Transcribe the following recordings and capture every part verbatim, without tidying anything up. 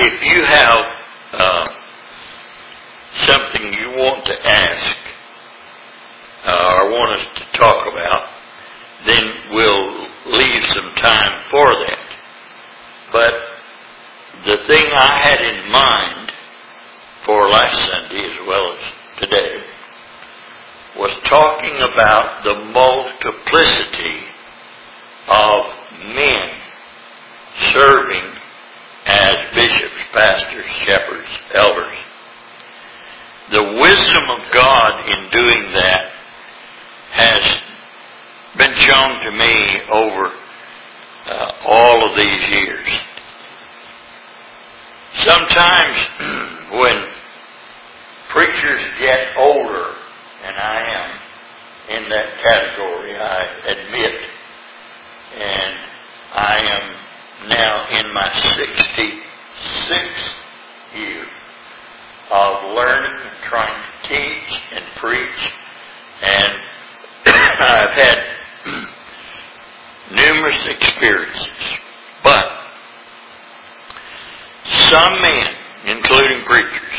if you have uh, something you want to ask uh, or want us to talk about, then we'll leave some time for that. But the thing I had in mind for last Sunday as well as today was talking about the multiplicity of men serving as bishops, pastors, shepherds, elders. The wisdom of God in doing that has been shown to me over uh, all of these years. Sometimes when preachers get older, and I am in that category, I admit, and I am now in my sixty-sixth year of learning and trying to teach and preach, and I've had numerous experiences. But some men, including preachers,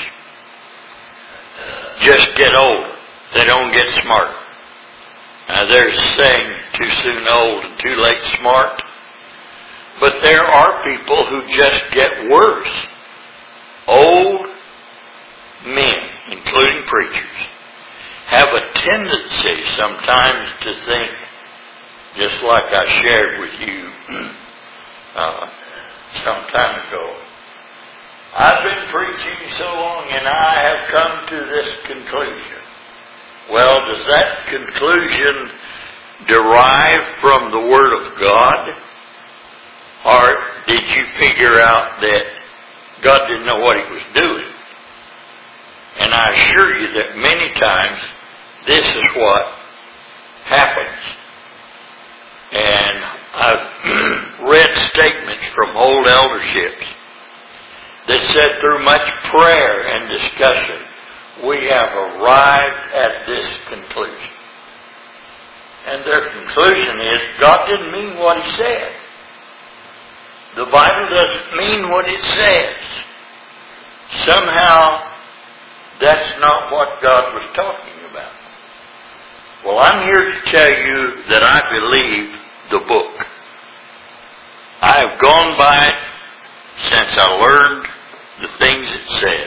just get older. They don't get smart. Now, there's a saying, too soon old and too late smart. But there are people who just get worse. Old men, including preachers, have a tendency sometimes to think, just like I shared with you uh, some time ago, I've been preaching so long and I have come to this conclusion. Well, does that conclusion derive from the Word of God? Or did you figure out that God didn't know what He was doing? And I assure you that many times this is what happens. And I've read statements from old elderships that said through much prayer and discussion, we have arrived at this conclusion. And their conclusion is, God didn't mean what He said. The Bible doesn't mean what it says. Somehow, that's not what God was talking about. Well, I'm here to tell you that I believe the book. I have gone by it since I learned the things it said.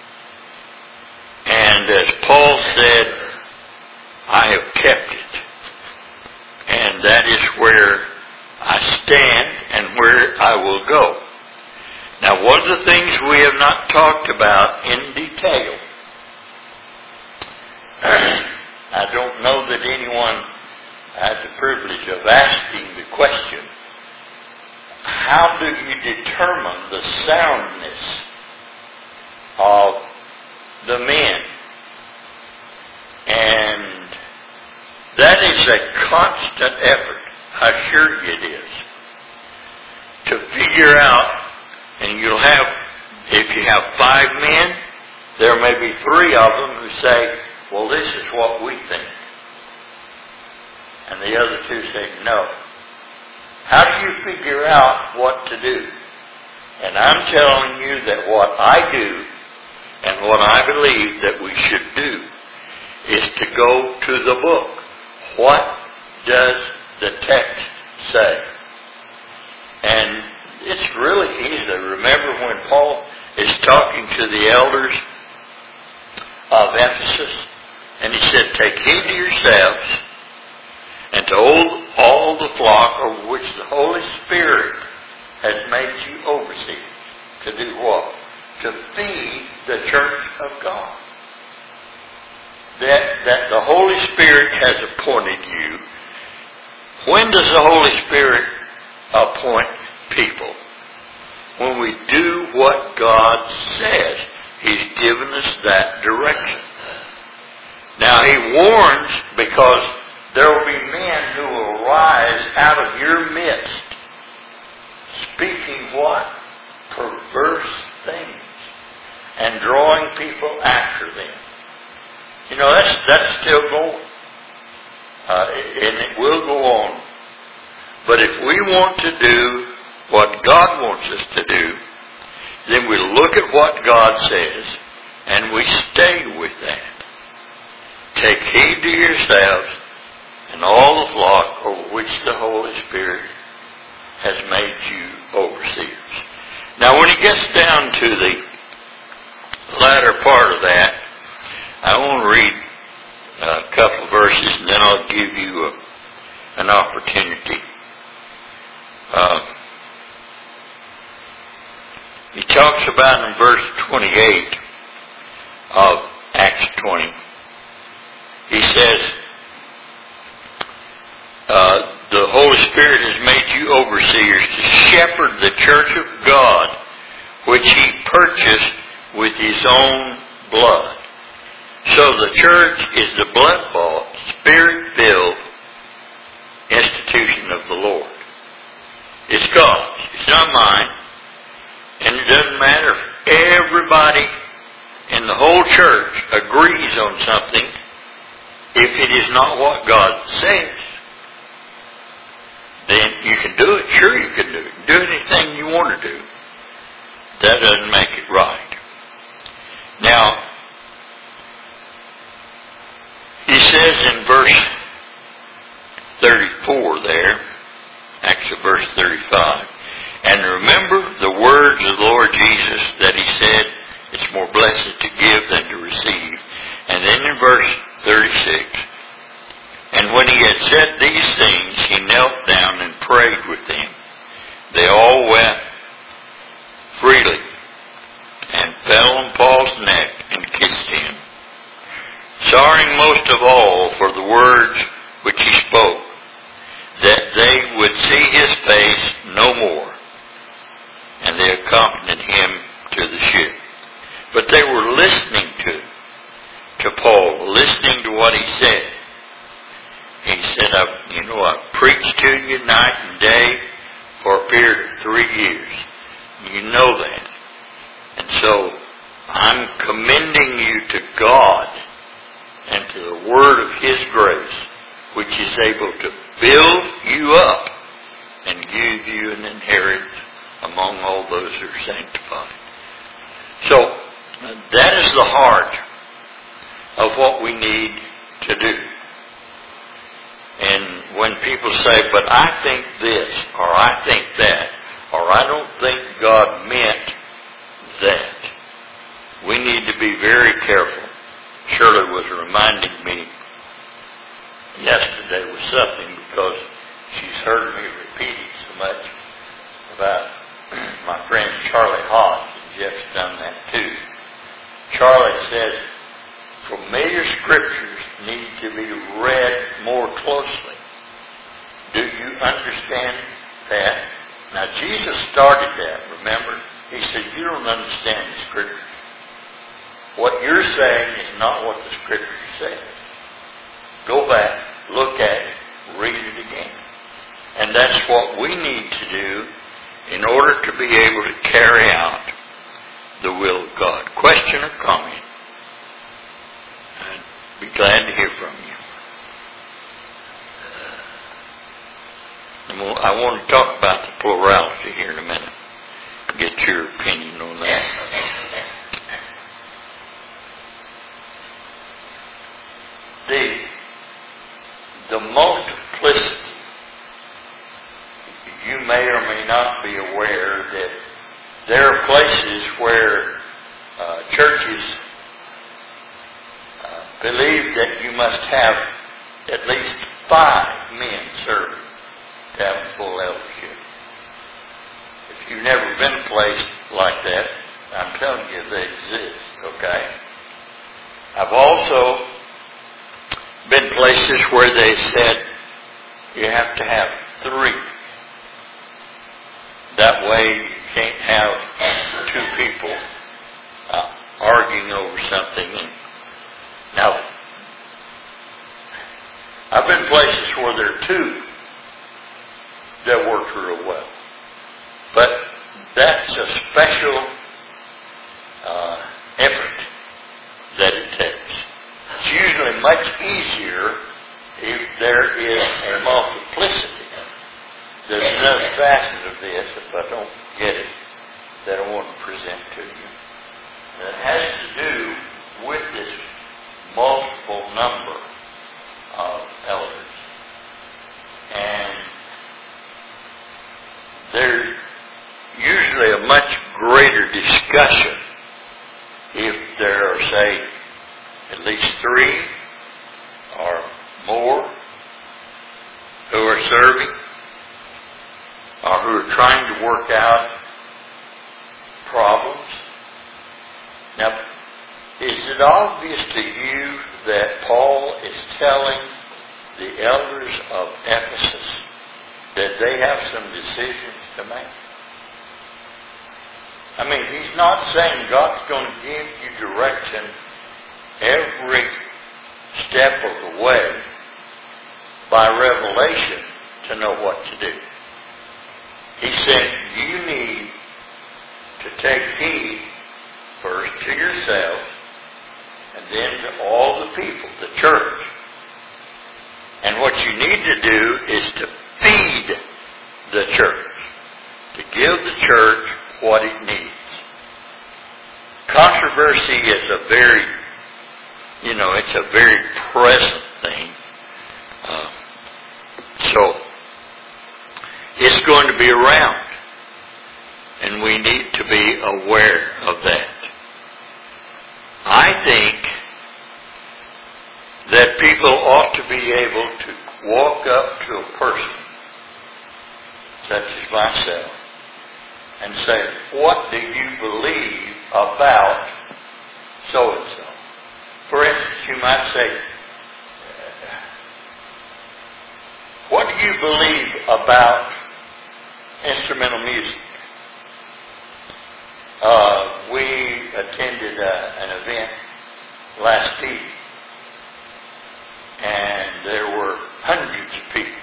And as Paul said, I have kept it. And that is where I stand and where I will go. Now, one of the things we have not talked about in detail, I don't know that anyone had the privilege of asking the question, how do you determine the soundness of the men? And that is a constant effort, I assure you it is, to figure out, and you'll have, if you have five men, there may be three of them who say, well, this is what we think. And the other two say, no. How do you figure out what to do? And I'm telling you that what I do and what I believe that we should do is to go to the book. What does the text say? And it's really easy. Remember when Paul is talking to the elders of Ephesus, and he said, take heed to yourselves and to all, all the flock over which the Holy Spirit has made you overseers. To do what? To feed the church of God. That, that the Holy Spirit has appointed you. When does the Holy Spirit appoint people? When we do what God says. He's given us that direction. Now, He warns, because there will be men who will rise out of your midst speaking what? Perverse things. And drawing people after them. You know, that's, that's still going. Uh, and it will go on. But if we want to do what God wants us to do, then we look at what God says and we stay with that. Take heed to yourselves and all the flock over which the Holy Spirit has made you overseers. Now when it gets down to the latter part of that, I want to read a couple of verses and then I'll give you a, an opportunity. Uh, he talks about in verse twenty-eight of Acts twenty. He says, uh, the Holy Spirit has made you overseers to shepherd the church of God, which He purchased with His own blood. So the church is the blood-bought, Spirit-filled institution of the Lord. It's God's. It's not mine. And it doesn't matter if everybody in the whole church agrees on something if it is not what God says. Then you can do it. Sure you can do it. Do anything you want to do. That doesn't make it right. Now, he says in verse thirty-four there, actually verse thirty-five, and remember the words of the Lord Jesus that He said, it's more blessed to give than to receive. And then in verse thirty-six, and when He had said these things, He knelt down and prayed with them. They all wept freely and fell on Paul's neck and kissed him, sorrowing most of all for the words which he spoke, that they would see his face no more. And they accompanied him to the ship. But they were listening to, to Paul, listening to what he said. He said, I, you know, I've preached to you night and day for a period of three years. You know that. And so I'm commending you to God and to the word of His grace, which is able to build you up and give you an inheritance among all those who are sanctified. So that is the heart of what we need to do. And when people say, but I think this, or I think that, or I don't think God meant that, we need to be very careful. Shirley was reminding me yesterday with something because she's heard me repeating so much about my friend Charlie Hodge, and Jeff's done that too. Charlie says, familiar scriptures need to be read more closely. Do you understand that? Now Jesus started that, remember? He said, you don't understand the scriptures. What you're saying is not what the scripture says. Go back, look at it, read it again. And that's what we need to do in order to be able to carry out the will of God. Question or comment? I'd be glad to hear from you. And I want to talk about the plurality here in a minute. Get your opinion on that. The, the multiplicity, you may or may not be aware that there are places where uh, churches uh, believe that you must have at least five men serving to have full eldership. If you've never been a place like that, I'm telling you they exist, okay? I've also been places where they said you have to have three. That way you can't have two people uh, arguing over something. And now, I've been places where there are two that work real well. But that's a special uh, effort that it takes. It's usually much easier if there is a multiplicity. There's another facet of this, if I don't get it, that I want to present to you that has to do with this multiple number of elders. And there's usually a much greater discussion if there are, say, at least three or more who are serving or who are trying to work out problems. Now, is it obvious to you that Paul is telling the elders of Ephesus that they have some decisions to make? I mean, he's not saying God's going to give you direction every step of the way by revelation to know what to do. He said you need to take heed first to yourself and then to all the people, the church. And what you need to do is to feed the church, to give the church what it needs. Controversy is a very, you know, it's a very present thing. Uh, so, it's going to be around. And we need to be aware of that. I think that people ought to be able to walk up to a person, such as myself, and say, what do you believe about so-and-so? For instance, you might say, what do you believe about instrumental music? Uh, we attended uh, an event last week, and there were hundreds of people.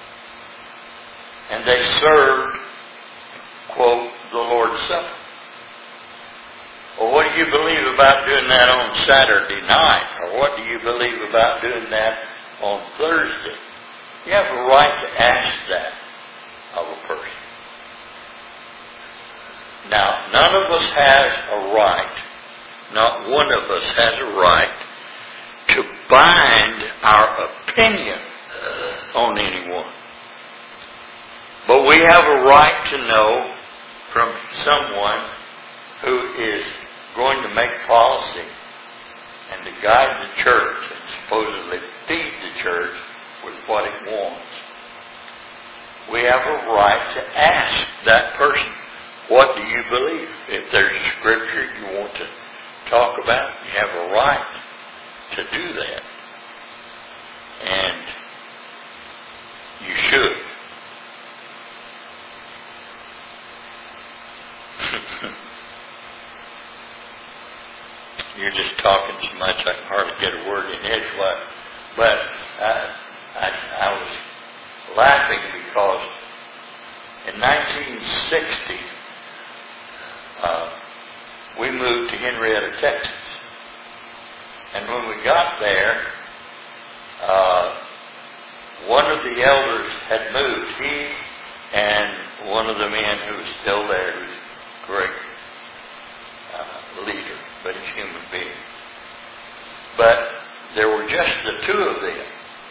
And they served, quote, the Lord's Supper. Well, what do you believe about doing that on Saturday night? Or what do you believe about doing that on Thursday? You have a right to ask that of a person. Now, none of us has a right, not one of us has a right to bind our opinion on anyone. But we have a right to know from someone who is going to make policy and to guide the church and supposedly feed the church with what it wants. We have a right to ask that person, what do you believe? If there's a scripture you want to talk about, you have a right to do that. And you should. You're just talking so much I can hardly get a word in edgewise. But I, I, I was laughing because in nineteen sixty, uh, we moved to Henrietta, Texas. And when we got there, uh, one of the elders had moved. He and one of the men who was still there, who's a great uh, leader, but he's a human being. But there were just the two of them.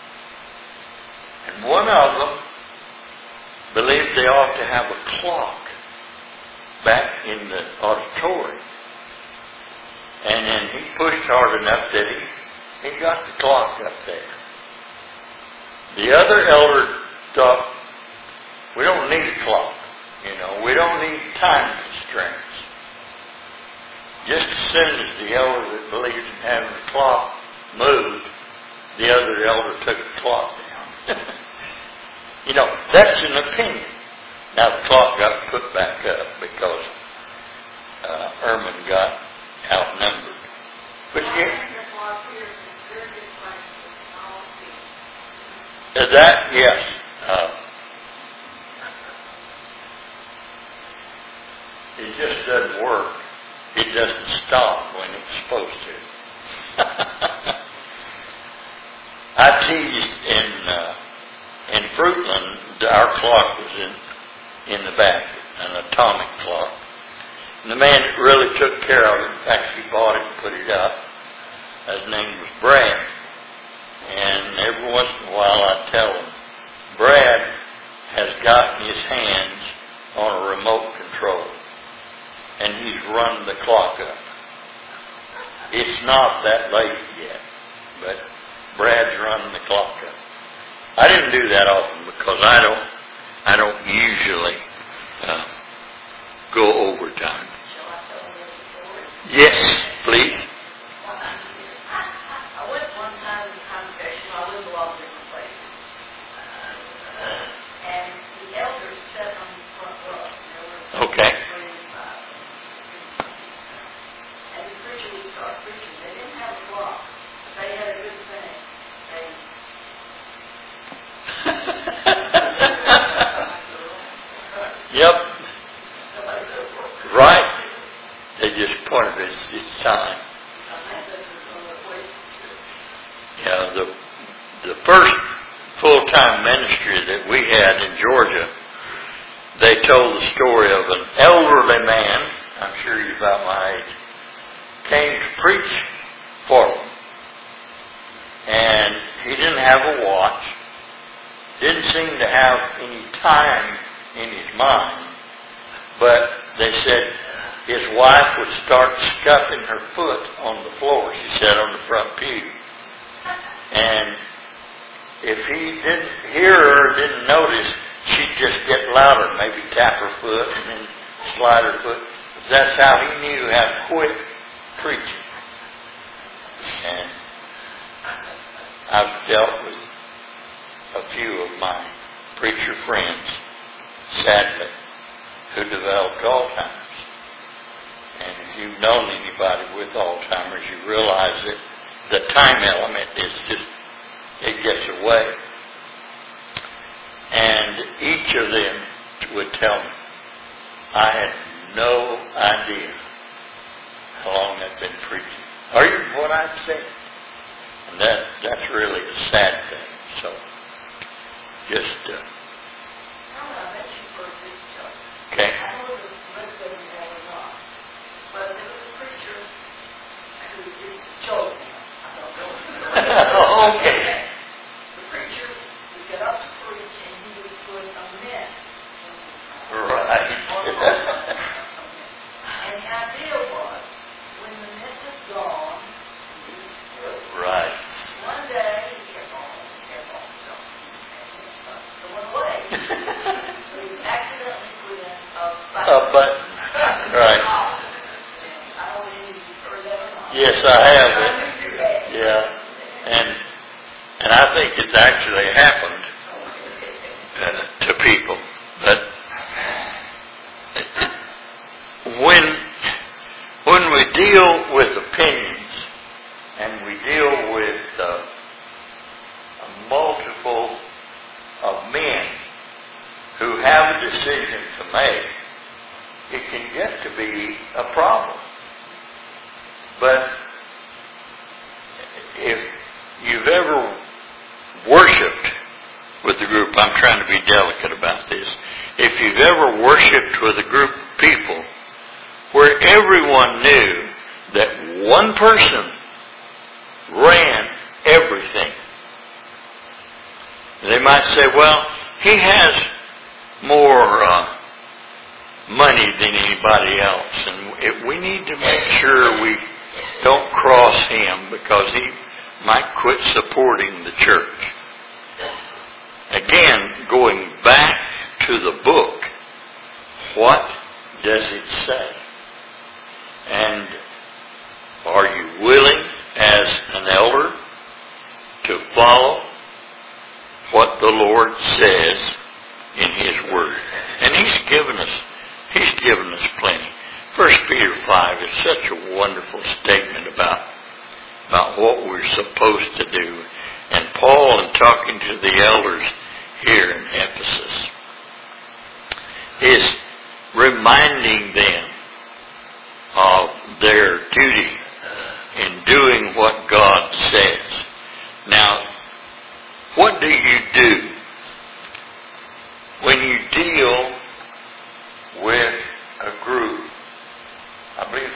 And one of them believed they ought to have a clock back in the auditorium. And then he pushed hard enough that he, he got the clock up there. The other elder thought, we don't need a clock. You know, we don't need time constraints. Just as soon as the elder that believed in having the clock moved, the other elder took the clock down. You know, that's an opinion. Now the clock got put back up because uh, Erman got outnumbered. But yeah, uh, that, yes. Uh, it just doesn't work. It doesn't stop when it's supposed to. I teased in uh, in Fruitland, our clock was in in the back, an atomic clock. And the man that really took care of it, in fact, he bought it and put it up. His name was Brad. And every once in a while I tell him, Brad has gotten his hands on a remote control. And he's run the clock up. It's not that late yet, but Brad's running the clock up. I didn't do that often because I don't, I don't usually uh, go overtime. Yes, please. I went one time to the congregation. I lived a lot of different places, and the elders sat on the front row. Okay. And the preacher would start preaching. They didn't have a clock, but they had a good thing. They Yep. Right. They just pointed at it's time. Yeah, the the first full-time ministry that we had in Georgia, they told the story of an elderly man, I'm sure he's about my age, came to preach for them. And he didn't have a watch, didn't seem to have any time in his mind, but they said his wife would start scuffing her foot on the floor. She sat on the front pew. And if he didn't hear her, didn't notice, she'd just get louder, maybe tap her foot and then slide her foot. That's how he knew how to quit preaching. And I've dealt with a few of my preacher friends, sadly, who developed Alzheimer's. And if you've known anybody with Alzheimer's, you realize that the time element is just, it gets away. And each of them would tell me, I had no idea how long I'd been preaching, or even what I'd said. And that, that's really a sad thing. So, just, uh, okay. Okay. The preacher would get up to preach and he would put a mint. Right. And the idea was, when the mint was gone, he was through. Right. One day, he kept on, he kept on, so it went away. So he accidentally put in a button. A button. Right. I don't know if you've heard that or not. Yes, I have it. Yeah. And and I think it's actually happened uh, to people. But when when we deal with opinions and we deal with uh, a multiple of men who have a decision to make, it can get to be a problem. But if you've ever worshipped with a group, I'm trying to be delicate about this. If you've ever worshipped with a group of people where everyone knew that one person ran everything, they might say, well, he has more uh, money than anybody else, and it, we need to make sure we don't cross him because he might quit supporting the church. Again, going back to the book, what does it say? And are you willing as an elder to follow what the Lord says in His Word? And He's given us, He's given us plenty. First Peter five is such a wonderful statement about about what we're supposed to do. And Paul, in talking to the elders here in Ephesus, is reminding them of their duty in doing what God says. Now, what do you do when you deal with a group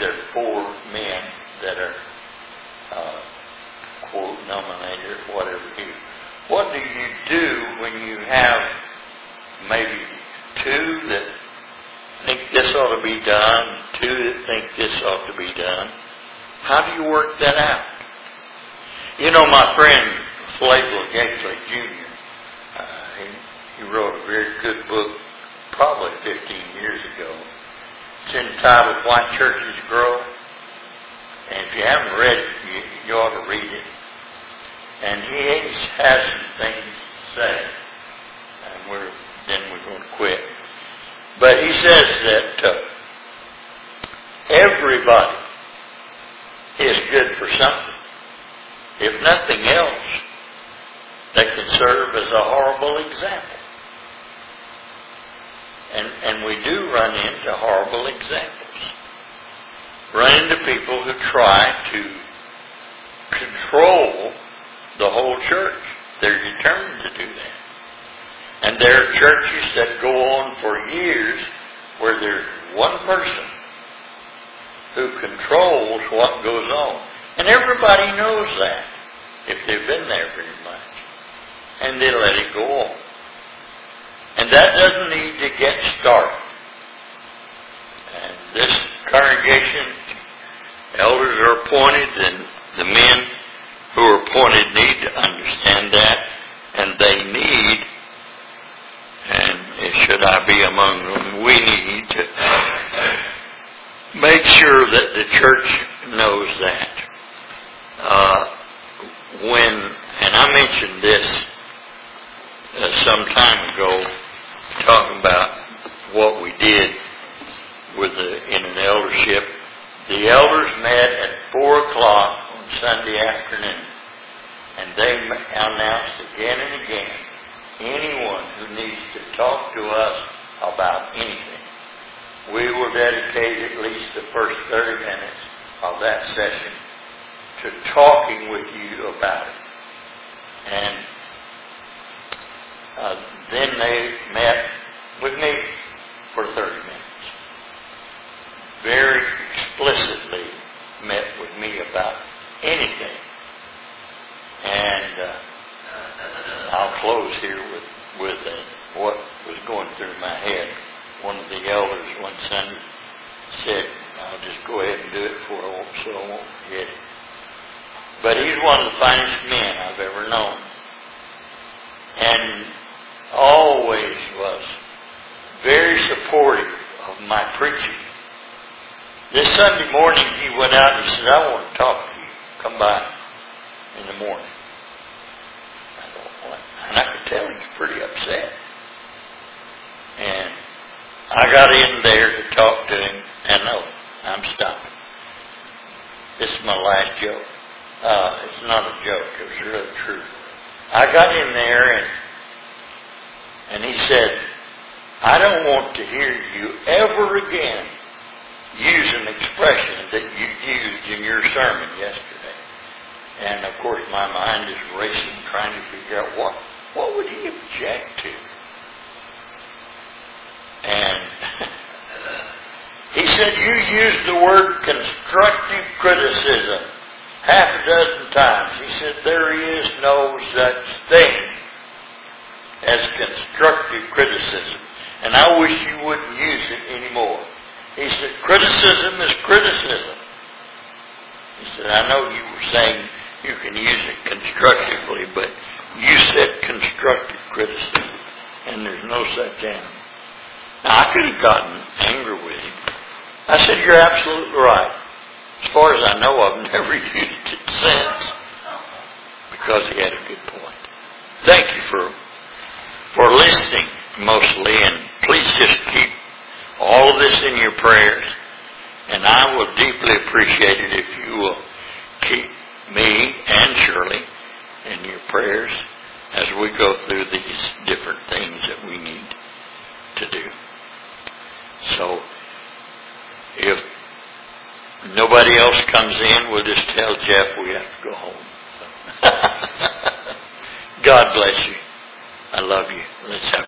there are four men that are uh, quote nominated, whatever you. What do you do when you have maybe two that think this ought to be done, two that think this ought to be done? How do you work that out? You know, my friend Flavel Gately Junior, uh, he, he wrote a very good book probably fifteen years ago. It's entitled Why Churches Grow. And if you haven't read it, you, you ought to read it. And he has some things to say. And we're, then we're going to quit. But he says that uh, everybody is good for something. If nothing else, they can serve as a horrible example. And, and we do run into horrible examples. Run into people who try to control the whole church. They're determined to do that. And there are churches that go on for years where there's one person who controls what goes on. And everybody knows that if they've been there very much. And they let it go on. And that doesn't need to get started. And this congregation, elders are appointed, and the men who are appointed need to understand that, and they need, and should I be among them, we need to make sure that the church knows that. Uh, when, and I mentioned this uh, some time ago, talking about what we did with the, in an eldership. The elders met at four o'clock on Sunday afternoon, and they announced again and again, anyone who needs to talk to us about anything, we will dedicate at least the first thirty minutes of that session to talking with you about it. And uh, then they met with me for thirty minutes. Very explicitly met with me about anything. And uh, I'll close here with, with uh, what was going through my head. One of the elders one Sunday said, I'll just go ahead and do it for I won't, so I won't forget it. But he's one of the finest men I've ever known. And always was very supportive of my preaching. This Sunday morning he went out and he said, I want to talk to you. Come by in the morning. I thought, what? And I could tell he was pretty upset. And I got in there to talk to him, and no, I'm stopping. This is my last joke. Uh, it's not a joke, it was really true. I got in there and and he said, I don't want to hear you ever again use an expression that you used in your sermon yesterday. And of course my mind is racing trying to figure out what, what would he object to? And he said, you used the word constructive criticism half a dozen times. He said, there is no such thing as constructive criticism. And I wish you wouldn't use it anymore. He said, criticism is criticism. He said, I know you were saying you can use it constructively, but you said constructive criticism, and there's no such animal. Now, I could have gotten angry with him. I said, you're absolutely right. As far as I know, I've never used it since, because he had a good point. Thank you for for listening mostly, and please just keep all of this in your prayers, and I will deeply appreciate it if you will keep me and Shirley in your prayers as we go through these different things that we need to do. So, if nobody else comes in, we'll just tell Jeff we have to go home. So. God bless you. I love you. Let's have